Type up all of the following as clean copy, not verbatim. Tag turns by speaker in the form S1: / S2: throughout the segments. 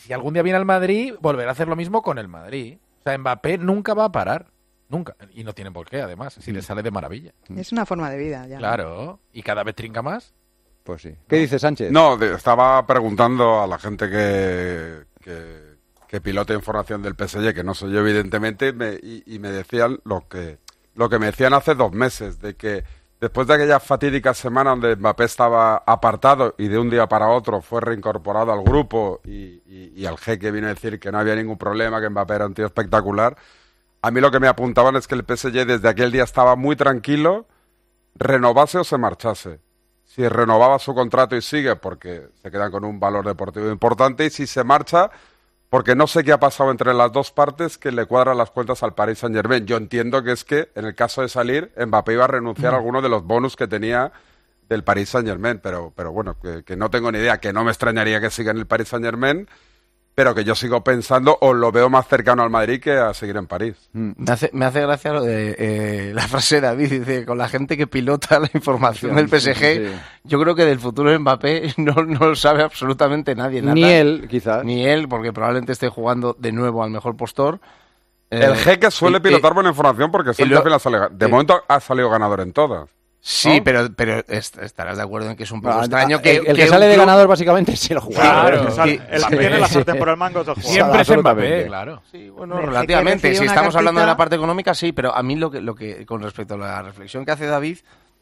S1: Si algún día viene al Madrid, volverá a hacer lo mismo con el Madrid. O sea, Mbappé nunca va a parar. Nunca. Y no tiene por qué, además. Si le sale de maravilla.
S2: Es una forma de vida, ya.
S1: Claro. Y cada vez trinca más.
S3: Pues sí. ¿Qué dice Sánchez?
S4: No, estaba preguntando a la gente que pilota información del PSG, que no soy yo evidentemente, y me decían lo que me decían hace 2 meses, de que después de aquella fatídica semana donde Mbappé estaba apartado y de un día para otro fue reincorporado al grupo y al jeque vino a decir que no había ningún problema, que Mbappé era un tío espectacular, a mí lo que me apuntaban es que el PSG desde aquel día estaba muy tranquilo, renovase o se marchase. Si renovaba su contrato y sigue, porque se quedan con un valor deportivo importante, y si se marcha, porque no sé qué ha pasado entre las dos partes que le cuadran las cuentas al Paris Saint-Germain. Yo entiendo que es que, en el caso de salir, Mbappé iba a renunciar a alguno de los bonus que tenía del Paris Saint-Germain, pero bueno, que no tengo ni idea, que no me extrañaría que siga en el Paris Saint-Germain, pero que yo sigo pensando, o lo veo más cercano al Madrid que a seguir en París.
S5: Me hace gracia lo de la frase de David, dice, con la gente que pilota la información del PSG,
S3: sí.
S5: Yo creo que del futuro de Mbappé no lo sabe absolutamente nadie. Nada.
S3: Ni él, quizás.
S5: Ni él, porque probablemente esté jugando de nuevo al mejor postor.
S4: El jeque suele pilotar buena información porque siempre al final sale, de momento ha salido ganador en todas.
S5: Sí,
S4: ¿no?
S5: pero estarás de acuerdo en que es un poco extraño que...
S3: El que sale de ganador básicamente es el jugador.
S6: Claro, el que tiene la sartén por el mango es el jugador.
S1: Siempre es Mbappé, claro.
S5: Sí, bueno, relativamente. Si estamos hablando de la parte económica, sí, pero a mí lo que con respecto a la reflexión que hace David,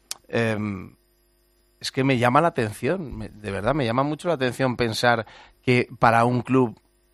S5: es que me llama la atención, de verdad, me llama mucho la atención pensar que para un club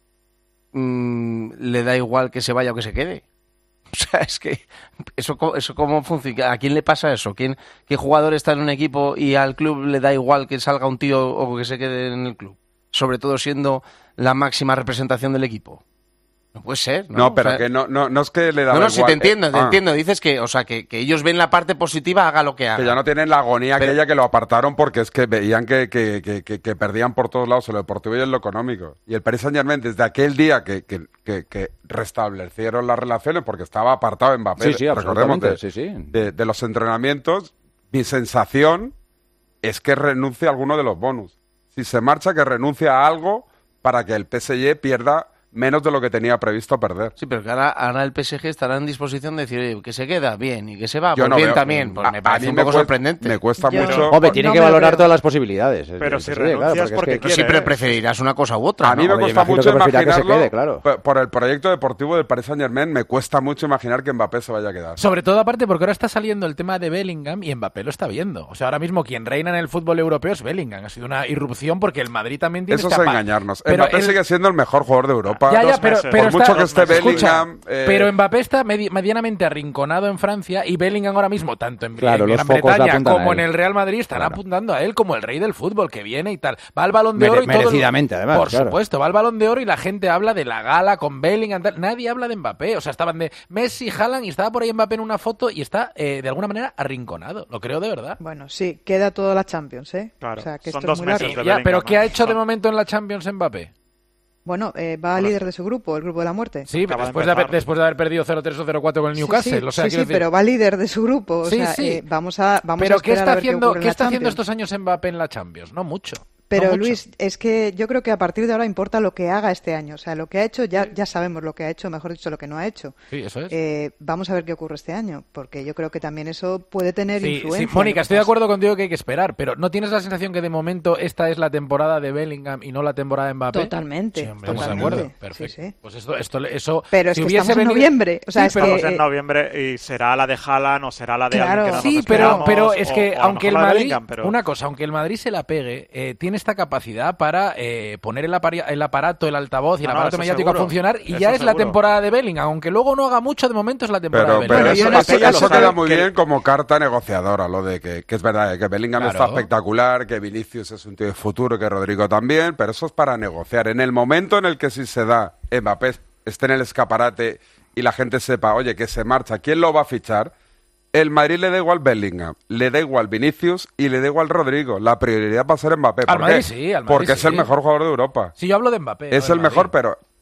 S5: le da igual que se vaya o que se quede. O sea, es que eso cómo funciona. ¿A quién le pasa eso? ¿Qué jugador está en un equipo y al club le da igual que salga un tío o que se quede en el club? Sobre todo siendo la máxima representación del equipo. No puede ser, ¿no?
S4: No, pero o sea, que no es que le da igual.
S5: No, sí, te entiendo. Dices que, o sea, que ellos ven la parte positiva, haga lo que haga.
S4: Que ya no tienen la agonía aquella que lo apartaron porque es que veían que perdían por todos lados en lo deportivo y en lo económico. Y el Paris Saint-Germain, desde aquel día que restablecieron las relaciones, porque estaba apartado Mbappé,
S3: sí,
S4: recordemos,
S3: sí.
S4: De los entrenamientos, mi sensación es que renuncie a alguno de los bonus. Si se marcha, que renuncie a algo para que el PSG pierda menos de lo que tenía previsto perder.
S5: Sí, pero que ahora el PSG estará en disposición de decir, oye, que se queda bien y que se va,
S4: yo
S5: pues
S4: no
S5: bien
S4: veo,
S5: también. Pues me parece un poco sorprendente.
S4: Me cuesta mucho.
S3: Hombre, tiene que valorar todas las posibilidades.
S6: Pero si renuncias porque quieres.
S5: Siempre preferirás una cosa u otra.
S4: A mí me cuesta mucho imaginarlo.
S3: Que se quede, claro.
S4: Por el proyecto deportivo del Paris Saint-Germain, me cuesta mucho imaginar que Mbappé se vaya a quedar.
S1: Sobre todo aparte porque ahora está saliendo el tema de Bellingham y Mbappé lo está viendo. O sea, ahora mismo quien reina en el fútbol europeo es Bellingham. Ha sido una irrupción porque el Madrid también tiene...
S4: Eso es engañarnos. Mbappé sigue siendo el mejor jugador de Europa.
S1: Ya, pero
S4: por mucho que esté Bellingham...
S1: Pero Mbappé está medianamente arrinconado en Francia y Bellingham ahora mismo, tanto en Gran Bretaña como en el Real Madrid, están apuntando a él como el rey del fútbol que viene y tal. Va al Balón de Oro y
S3: merecidamente, además.
S1: Por supuesto, va al Balón de Oro y la gente habla de la gala con Bellingham. Tal. Nadie habla de Mbappé. O sea, estaban de Messi, Haaland y estaba por ahí Mbappé en una foto y está de alguna manera arrinconado. Lo creo de verdad.
S2: Bueno, sí, queda toda la Champions, ¿eh?
S6: Claro,
S2: o sea, que
S6: son
S2: esto
S6: 2
S2: es muy
S6: meses
S2: largo.
S6: de
S1: Pero ¿qué ha hecho de momento en la Champions Mbappé?
S2: Bueno, va líder de su grupo, el grupo de la muerte.
S1: Sí, después de haber perdido 0-3 o 0-4 con el Newcastle.
S2: Sí,
S1: o sea,
S2: sí, pero va líder de su grupo. O sea, vamos a
S1: pero ¿qué está
S2: haciendo
S1: estos años Mbappé en la Champions? No mucho.
S2: Pero
S1: no
S2: Luis, es que yo creo que a partir de ahora importa lo que haga este año. O sea, lo que ha hecho, ya sabemos lo que ha hecho, mejor dicho, lo que no ha hecho.
S1: Sí, eso es.
S2: Vamos a ver qué ocurre este año, porque yo creo que también eso puede tener influencia.
S1: Sí, Mónica, estoy de acuerdo contigo que hay que esperar, pero ¿no tienes la sensación que de momento esta es la temporada de Bellingham y no la temporada de Mbappé?
S2: Totalmente.
S1: Sí, hombre, estamos de acuerdo. Perfecto.
S2: Sí, sí.
S1: Pues eso
S2: pero es
S1: si
S2: que estamos en noviembre. O sea,
S6: estamos en noviembre y será la de Haaland o será la de alguien que no nos esperamos,
S1: pero es que aunque el Madrid,
S6: Bellingham,
S1: una cosa, aunque el Madrid se la pegue, tiene esta capacidad para poner el aparato, el altavoz y el aparato mediático
S6: seguro,
S1: a funcionar y ya es la temporada de Bellingham, aunque luego no haga mucho, de momento es la temporada de Bellingham.
S4: Pero eso queda muy bien como carta negociadora, lo de que es verdad, que Bellingham está espectacular, que Vinicius es un tío de futuro, que Rodrigo también, pero eso es para negociar. En el momento en el que si se da Mbappé esté en el escaparate y la gente sepa, oye, que se marcha, ¿quién lo va a fichar? El Madrid le da igual Bellingham, le da igual Vinicius y le da igual Rodrigo. La prioridad va a ser Mbappé.
S1: Al Madrid sí,
S4: porque es el mejor jugador de Europa.
S1: Sí, yo hablo de Mbappé.
S4: Es el mejor, pero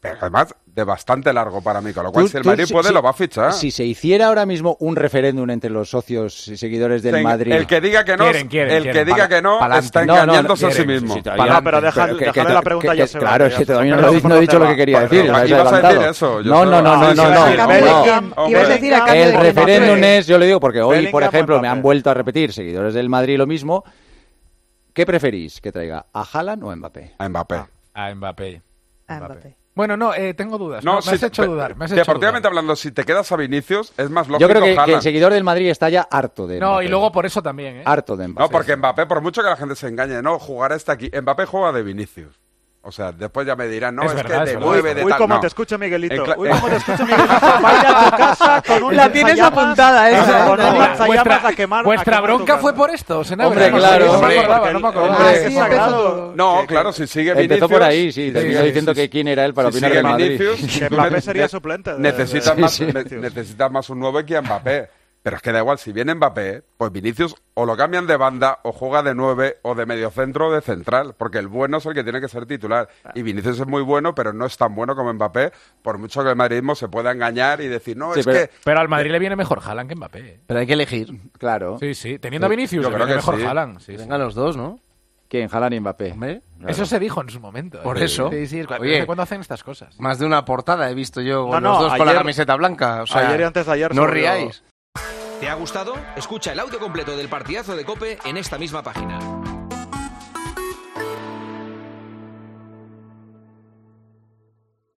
S4: Pero además, de bastante largo para mí, con lo cual si el Madrid puede, lo va a fichar.
S3: Si se hiciera ahora mismo un referéndum entre los socios y seguidores del Madrid...
S4: El que diga que no, diga que no está engañándose a sí mismo.
S6: Pero déjale la pregunta ya se va.
S3: Claro, es que todavía no he dicho lo que quería decir.
S4: Aquí vas a decir eso.
S3: No. El referéndum es, yo le digo, porque hoy, por ejemplo, me han vuelto a repetir seguidores del Madrid lo mismo. ¿Qué preferís que traiga? ¿A Haaland o a Mbappé?
S4: A Mbappé.
S1: A Mbappé.
S2: Bueno,
S1: no, tengo dudas. Me has hecho dudar.
S4: Deportivamente hablando, si te quedas a Vinicius, es más lógico.
S3: Yo creo que el seguidor del Madrid está ya harto de Mbappé.
S1: No, y luego por eso también,
S3: Harto de Mbappé.
S4: No, porque Mbappé, por mucho que la gente se engañe, no, jugará aquí. Mbappé juega de Vinicius. O sea, después ya me dirán, no, es verdad, que de 9 de tal.
S6: Uy, cómo te escucho, Miguelito. Cómo te escucho, Miguelito. Vaya a tu casa con un
S2: la tienes apuntada esa.
S6: Con un lanzallamas a quemar.
S1: ¿Vuestra bronca fue por esto?
S3: Hombre, claro.
S1: No me acordaba.
S4: No, claro, si sigue Vinicius...
S3: Empezó por ahí, sí. Terminó diciendo que quién era él para opinar de Madrid.
S6: Que Mbappé sería suplente.
S4: Necesitas más un 9 que a Mbappé. Pero es que da igual, si viene Mbappé, pues Vinicius o lo cambian de banda, o juega de 9, o de mediocentro, o de central, porque el bueno es el que tiene que ser titular. Y Vinicius es muy bueno, pero no es tan bueno como Mbappé, por mucho que el madridismo se pueda engañar y decir, no, que...
S1: Pero al Madrid le viene mejor Haaland que Mbappé.
S5: Pero hay que elegir.
S3: Claro.
S1: Sí. Teniendo a Vinicius, le viene mejor Haaland.
S5: Vengan los dos, ¿no?
S3: ¿Quién? Haaland y Mbappé.
S5: Claro.
S1: Eso se dijo en su momento.
S5: Por eso.
S1: Sí, oye, ¿cuándo hacen estas cosas?
S5: Más de una portada he visto yo con los dos
S6: ayer,
S5: con la camiseta blanca. O sea,
S6: ayer y antes de ayer.
S5: No riáis.
S7: ¿Te ha gustado? Escucha el audio completo del partidazo de COPE en esta misma página.